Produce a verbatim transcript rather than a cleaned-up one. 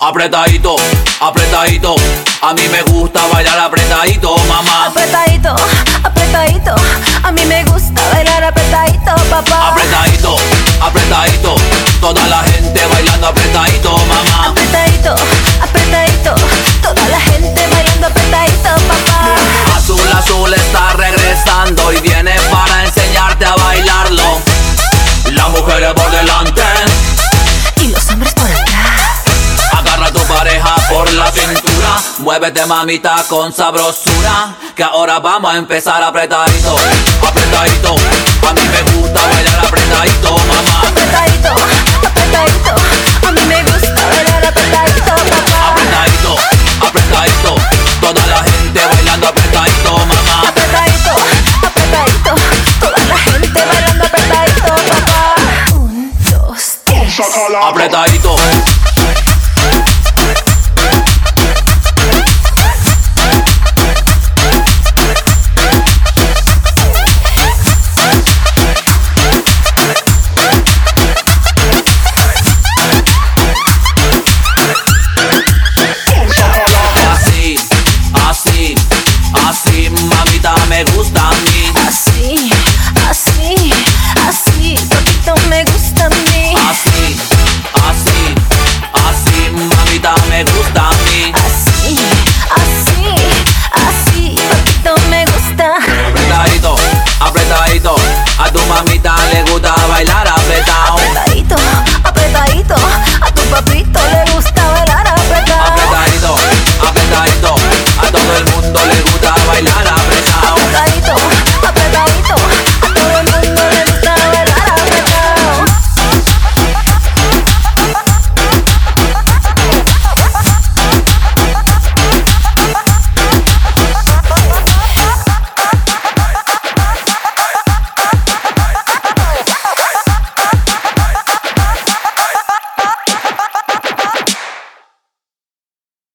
Apretadito, apretadito, a mí me gusta bailar apretadito, mamá. Apretadito, apretadito, a mí me gusta bailar apretadito, papá. Apretadito, apretadito, toda la gente bailando apretadito, mamá. Apretadito, apretadito, toda la gente bailando apretadito, papá. Azul, azul está regresando y viene para enseñarte a bailarlo. Las mujeres por delante y los hombres por atrás. Agarra a tu pareja por la cintura, muévete mamita con sabrosura, que ahora vamos a empezar apretadito, apretadito, a mí me gusta bailar apretadito, mamá. Apretadito, apretadito, a mí me gusta bailar apretadito, papá. Apretadito, apretadito, toda la gente bailando apretadito, mamá. Apretadito, apretadito, toda la gente bailando apretadito, papá. Un, dos, tres. Apretadito.